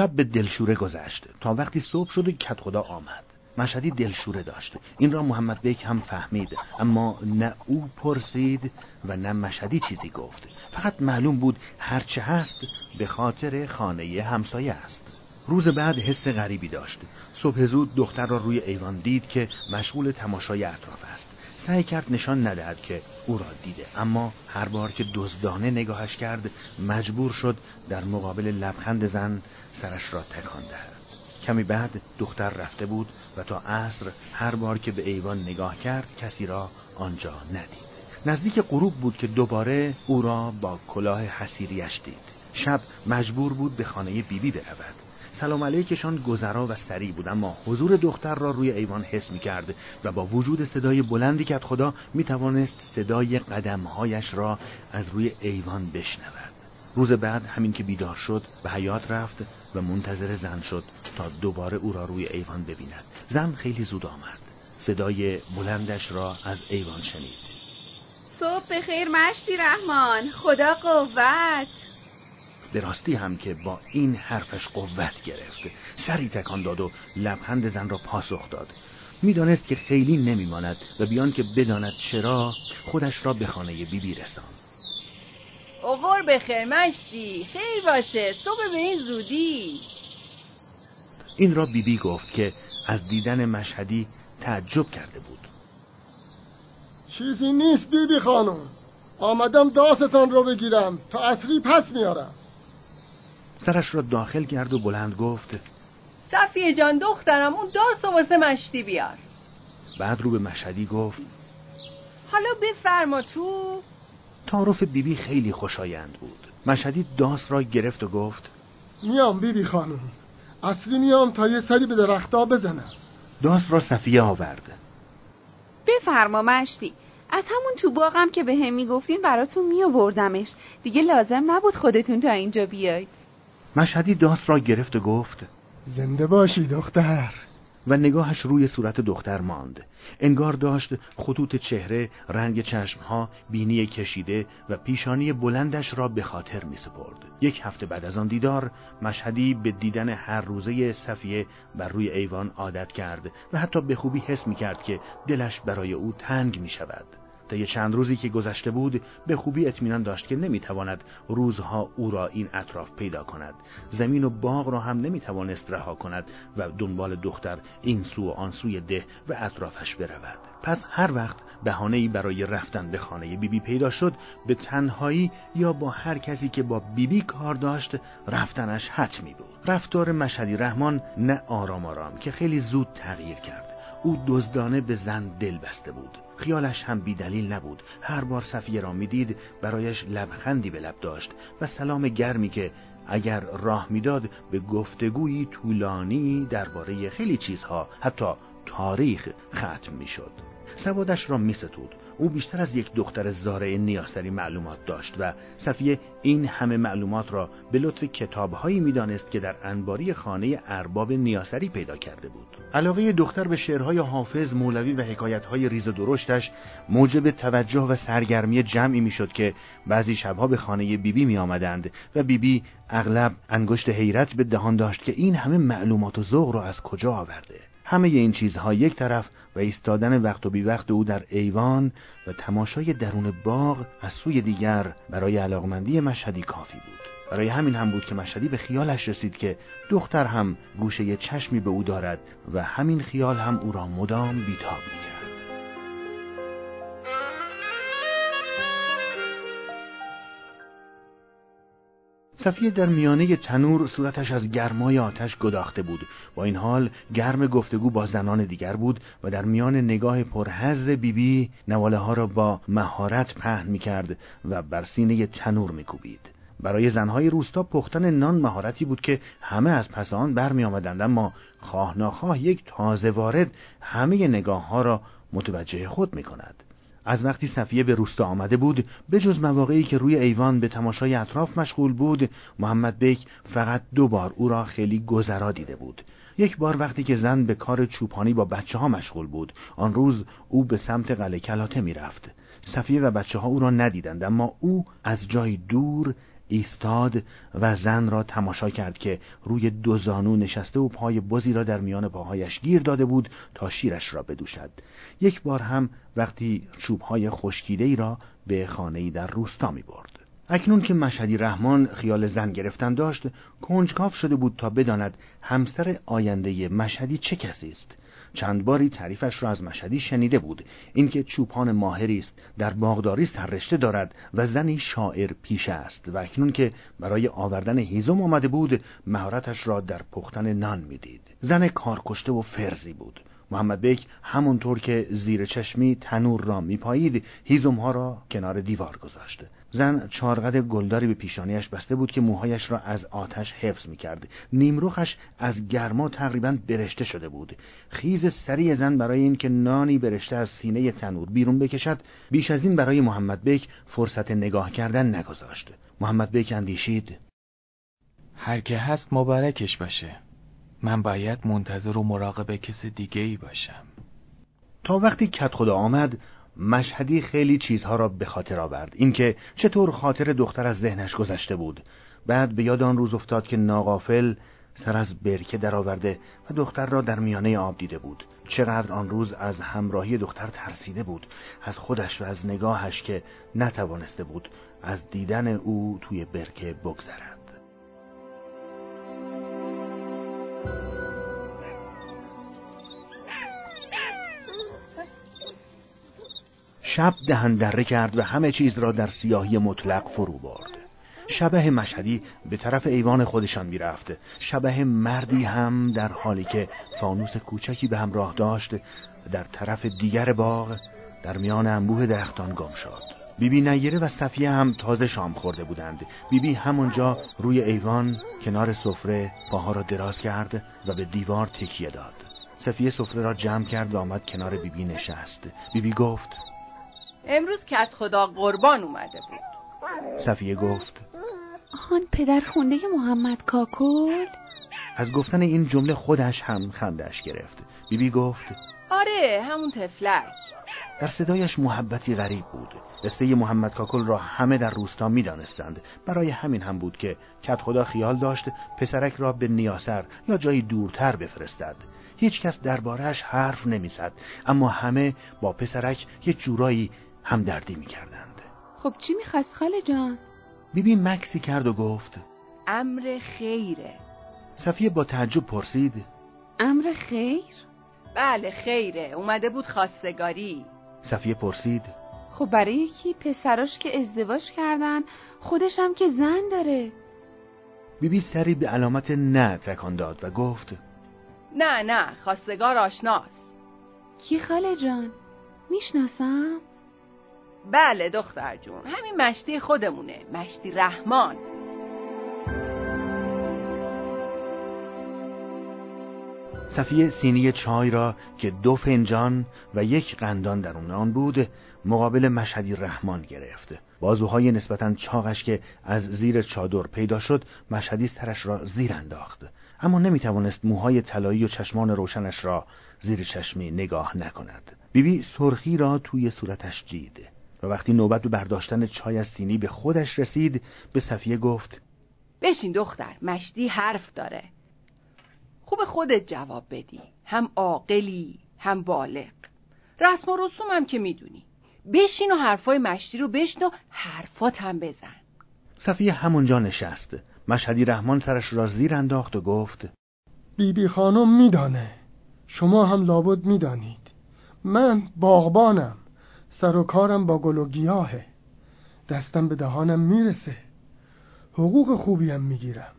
شب به دلشوره گذشت تا وقتی صبح شد و کدخدا آمد. مشهدی دلشوره داشت. این را محمد بیک هم فهمید، اما نه او پرسید و نه مشهدی چیزی گفت. فقط معلوم بود هرچه هست به خاطر خانه همسایه است. روز بعد حس غریبی داشت. صبح زود دختر را روی ایوان دید که مشغول تماشای اطراف است. سعی کرد نشان ندهد که او را دیده، اما هر بار که دزدانه نگاهش کرد مجبور شد در مقابل لبخند زن سرش را تکان دهد. کمی بعد دختر رفته بود و تا عصر هر بار که به ایوان نگاه کرد کسی را آنجا ندید. نزدیک غروب بود که دوباره او را با کلاه حصیریش دید. شب مجبور بود به خانه بیبی برود. سلام علیکشان گذرا و سریع بود، اما حضور دختر را روی ایوان حس می‌کرد و با وجود صدای بلندی که خدا می‌توانست صدای قدم‌هایش را از روی ایوان بشنود. روز بعد همین که بیدار شد به حیاط رفت و منتظر زن شد تا دوباره او را روی ایوان ببیند. زن خیلی زود آمد. صدای بلندش را از ایوان شنید. صبح بخیر مشتی رحمان، خدا قوت. به راستی هم که با این حرفش قوت گرفت. سری تکان داد و لبخند زن را پاسخ داد. میدانست که خیلی نمیماند و بیان که بداند چرا خودش را به خانه بیبی رساند. اوغور بخیر مشتی، خیر باشه، صبح به این زودی. این را بیبی گفت که از دیدن مشهدی تعجب کرده بود. چیزی نیست بیبی خانم، آمدم داستان رو بگیرم تا عصری پس میارم. سرش را داخل کرد و بلند گفت صفیه جان دخترم اون داستو واسه مشتی بیار. بعد رو به مشهدی گفت حالا بفرما تو. تعارف بیبی خیلی خوشایند بود. مشهدی داست را گرفت و گفت میام بیبی خانم، عصری میام تا یه سری به درختا بزنم. داست را صفیه آورد. بفرما مشتی، از همون تو باغم که به هم میگفتین براتون میآوردمش، دیگه لازم نبود خودتون تا اینجا بیاید. مشهدی داست را گرفت و گفت زنده باشی دختر. و نگاهش روی صورت دختر ماند. انگار داشت خطوط چهره، رنگ چشمها، بینی کشیده و پیشانی بلندش را به خاطر می سپرد. یک هفته بعد از آن دیدار، مشهدی به دیدن هر روزه صفیه بر روی ایوان عادت کرد و حتی به خوبی حس می کرد که دلش برای او تنگ می شود. طی چند روزی که گذشته بود به خوبی اطمینان داشت که نمیتواند روزها او را این اطراف پیدا کند. زمین و باغ را هم نمیتوانست رها کند و دنبال دختر این سو و آن سوی ده و اطرافش برود. پس هر وقت بهانه‌ای برای رفتن به خانه بیبی پیدا شد، به تنهایی یا با هر کسی که با بیبی کار داشت رفتنش حتمی بود. رفتار مشهدی رحمان نه آرام آرام که خیلی زود تغییر کرد. او دزدانه به زن دل بسته بود. خیالش هم بی دلیل نبود. هر بار صفیه را میدید برایش لبخندی به لب داشت و سلام گرمی که اگر راه میداد به گفتگویی طولانی درباره خیلی چیزها، حتی تاریخ، ختم میشد. سوادش را میستود. او بیشتر از یک دختر زارع نیازتری معلومات داشت و صفیه این همه معلومات را به لطف کتابهایی میدانست که در انباری خانه ارباب نیازتری پیدا کرده بود. علاقه دختر به شعرهای حافظ، مولوی و حکایتهای ریز و درشتش موجب توجه و سرگرمی جمعی میشد که بعضی شبها به خانه بیبی می آمدند و بیبی اغلب انگشت حیرت به دهان داشت که این همه معلومات و ذوق را از کجا آورده. همه این چیزها یک طرف و ایستادن وقت و بی وقت او در ایوان و تماشای درون باغ از سوی دیگر برای علاقمندی مشهدی کافی بود. برای همین هم بود که مشهدی به خیالش رسید که دختر هم گوشه چشمی به او دارد و همین خیال هم او را مدام بیتاب می‌کرد. صفیه در میانه تنور صورتش از گرمای آتش گداخته بود. با این حال گرم گفتگو با زنان دیگر بود و در میان نگاه پرحظ بیبی نواله ها را با مهارت پهن می‌کرد و بر سینه تنور می‌کوبید. برای زنهای روستا پختن نان مهارتی بود که همه از پس آن برمی آمدند، اما خواه ناخواه یک تازه وارد همه نگاه ها را متوجه خود می‌کند. از وقتی صفیه به روستا آمده بود، به جز مواقعی که روی ایوان به تماشای اطراف مشغول بود، محمد بیک فقط 2 بار او را خیلی گذرا دیده بود. یک بار وقتی که زن به کار چوپانی با بچه‌ها مشغول بود. آن روز او به سمت قلعه کلاته می‌رفت. صفیه و بچه‌ها او را ندیدند، اما او از جای دور ایستاد و زن را تماشا کرد که روی 2 زانو نشسته و پای بزی را در میان پاهایش گیر داده بود تا شیرش را بدوشد. یک بار هم وقتی چوبهای خشکیده‌ای را به خانه‌ای در روستا می برد. اکنون که مشهدی رحمان خیال زن گرفتن داشت، کنجکاو شده بود تا بداند همسر آینده مشهدی چه کسی است. چند باری تعریفش را از مشهدی شنیده بود، اینکه چوپان ماهری است، در باغداری سررشته دارد و زنی شاعر پیشه است و اکنون که برای آوردن هیزم آمده بود، مهارتش را در پختن نان میدید. زن کارکشته و فرزی بود. محمد بیک همونطور که زیر چشمی تنور را میپایید، هیزم‌ها را کنار دیوار گذاشت. زن چارقد گلداری به پیشانیش بسته بود که موهایش را از آتش حفظ میکرد. نیمروخش از گرما تقریباً برشته شده بود. خیز سریع زن برای این که نانی برشته از سینه تنور بیرون بکشد، بیش از این برای محمد بیک فرصت نگاه کردن نگذاشت. محمد بیک اندیشید: هر که هست مبارکش باشه. من باید منتظر و مراقب کس دیگه‌ای باشم. تا وقتی کدخدا آمد، مشهدی خیلی چیزها را به خاطر آورد. اینکه چطور خاطر دختر از ذهنش گذشته بود. بعد به یاد آن روز افتاد که ناغافل سر از برکه درآورده و دختر را در میانه آب دیده بود. چقدر آن روز از همراهی دختر ترسیده بود، از خودش و از نگاهش که نتوانسته بود از دیدن او توی برکه بگذرد. شب دهن دره کرد و همه چیز را در سیاهی مطلق فرو برد. شبح مشهدی به طرف ایوان خودشان می رفت. شبح مردی هم در حالی که فانوس کوچکی به همراه داشت در طرف دیگر باغ در میان انبوه درختان گم شد. بیبی نیره و صفیه هم تازه شام خورده بودند. بیبی همونجا روی ایوان کنار سفره پاها را دراز کرد و به دیوار تکیه داد. صفیه سفره را جمع کرد و آمد کنار بیبی نشست. بیبی گفت: امروز کدخدا قربان اومده بود. صفیه گفت: آن پدر خونده محمد کاکل؟ از گفتن این جمله خودش هم خندش گرفت. بیبی گفت: آره، همون طفلک. در صدایش محبتی غریب بود. قصه محمد کاکل را همه در روستا می دانستند. برای همین هم بود که کدخدا خیال داشت پسرک را به نیاسر یا جایی دورتر بفرستد. هیچ کس درباره‌اش حرف نمی‌زد، اما همه با پسرک یک جورایی همدردی می‌کردند. خب چی می‌خواست خاله جان؟ بیبی مکسی کرد و گفت: امر خیره. صفیه با تعجب پرسید: امر خیر؟ بله خیره، اومده بود خواستگاری. صفیه پرسید: خب برای یکی پسراش که ازدواج کردن، خودش هم که زن داره. بیبی سری به علامت نه تکان داد و گفت: نه، خواستگار آشناست. کی خاله جان؟ میشناسم؟ بله دختر جون، همین مشتی خودمونه، مشتی رحمان. صفیه سینی چای را که 2 فنجان و 1 قندان در آن بود مقابل مشهدی رحمان گرفت. بازوهای نسبتاً چاقش که از زیر چادر پیدا شد، مشهدی سرش را زیر انداخت، اما نمیتوانست موهای طلایی و چشمان روشنش را زیر چشمی نگاه نکند. بیبی سرخی را توی صورتش جید و وقتی نوبت به برداشتن چای از سینی به خودش رسید به صفیه گفت: بشین دختر، مشتی حرف داره. خوب خودت جواب بدی، هم عاقلی هم بالغ، رسم و رسوم هم که میدونی. بشین و حرفای مشتی رو بشنو، حرفات هم بزن. صفیه همونجا نشست. مشهدی رحمان سرش را زیر انداخت و گفت: بیبی خانم میدانه، شما هم لابد میدانید، من باغبانم، سر و کارم با گل و گیاهه، دستم به دهانم میرسه، حقوق خوبیم میگیرم،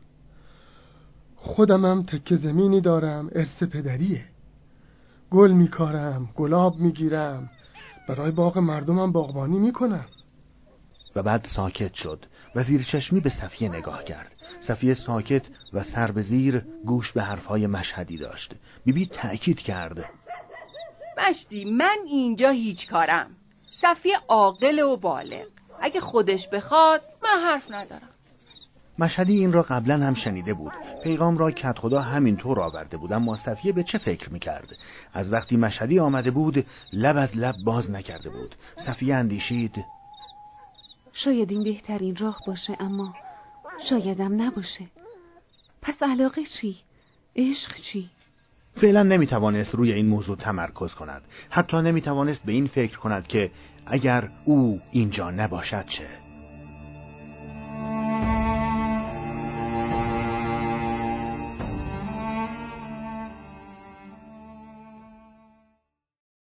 خودمم تکه زمینی دارم، ارث پدریه، گل میکارم، گلاب میگیرم، برای باغ مردمم باغبانی میکنم. و بعد ساکت شد و زیر چشمی به صفیه نگاه کرد. صفیه ساکت و سر به زیر گوش به حرفهای مشهدی داشت. بیبی تأکید کرد: مشتی، من اینجا هیچ کارم. صفیه عاقل و بالغ، اگه خودش بخواد من حرف ندارم. مشهدی این را قبلا هم شنیده بود. پیغام را کدخدا همینطور آورده بود، اما صفیه به چه فکر میکرد؟ از وقتی مشهدی آمده بود لب از لب باز نکرده بود. صفیه اندیشید: شاید این بهترین راه باشه، اما شایدم نباشه. پس علاقه چی؟ عشق چی؟ فعلا نمیتوانست روی این موضوع تمرکز کند. حتی نمیتوانست به این فکر کند که اگر او اینجا نباشد چه؟